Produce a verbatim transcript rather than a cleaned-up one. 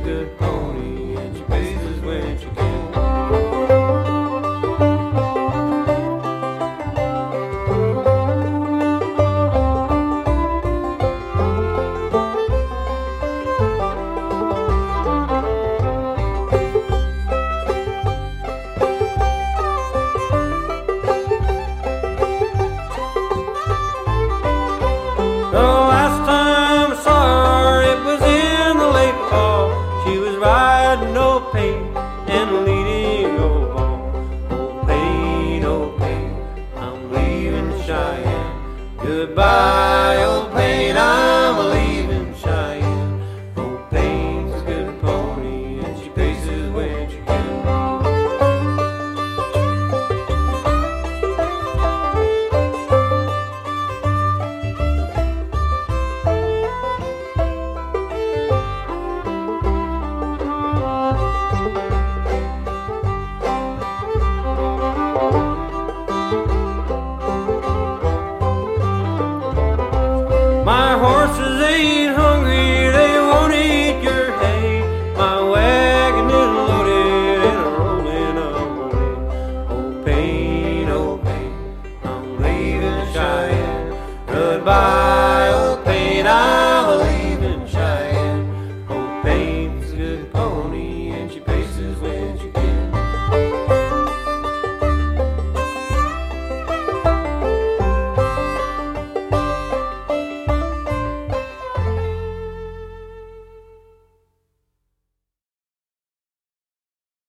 good pony, and she paces when she can. The last time I saw her, it was in the late fall. She was riding old Payne and leading old Ball. Old Payne, old Payne, I'm leaving Cheyenne. Goodbye.